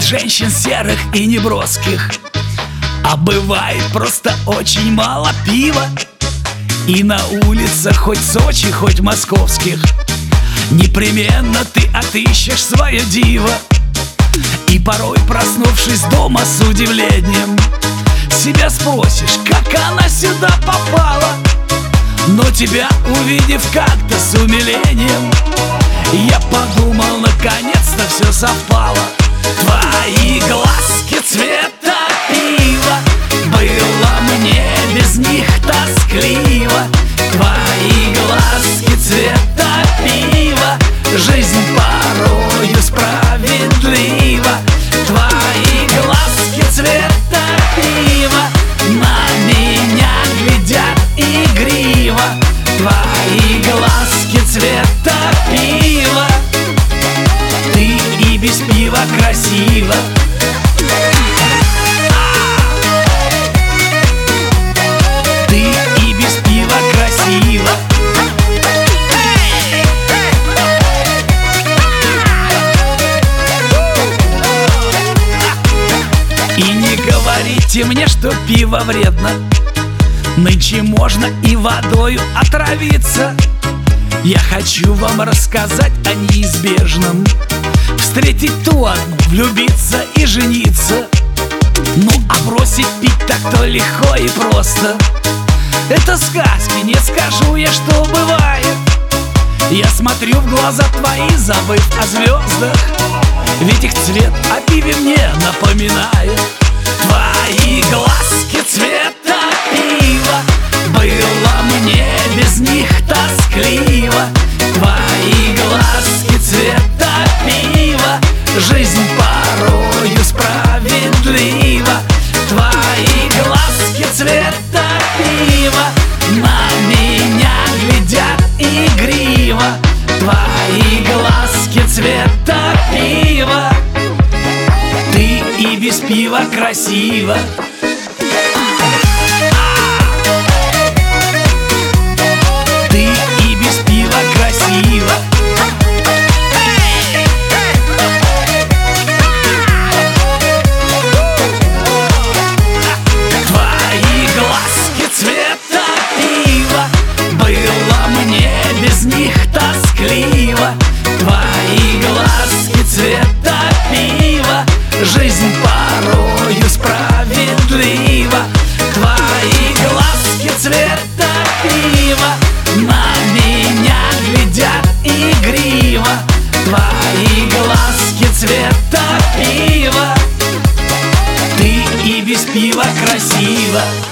Бывает женщин серых и неброских, а бывает просто очень мало пива. И на улицах хоть Сочи, хоть московских непременно ты отыщешь свое диво. И порой, проснувшись дома с удивлением, себя спросишь, как она сюда попала. Но тебя увидев как-то с умилением, я подумал, наконец-то все совпало. Твои глазки цвета пива, было мне без них тоскливо. Твои глазки цвета пива, жизнь порою справедлива. Твои глазки цвета пива на меня глядят игриво. Твои глазки цвета пива, ты и без пива красива. Ты и без пива красива. И не говорите мне, что пиво вредно. Нынче можно и водою отравиться. Я хочу вам рассказать о неизбежном: встретить ту одну, влюбиться и жениться. Ну а бросить пить так-то легко и просто. Это сказки, не скажу я, что бывает. Я смотрю в глаза твои, забыв о звездах, ведь их цвет о пиве мне напоминает. Твои глазки цвета пива, было мне без них тоскливо. Твои глазки цвета пива, жизнь порою справедлива. Твои глазки цвета пива на меня глядят игриво. Твои глазки цвета пива, ты и без пива красива. Ты и без пива красива. Твои глазки цвета пива, было мне без них тоскливо. Твои глазки цвета пива, жизнь порою справедлива. Твои глазки цвета пива на меня глядят игриво. Твои глазки цвета пива, ты и без пива красива.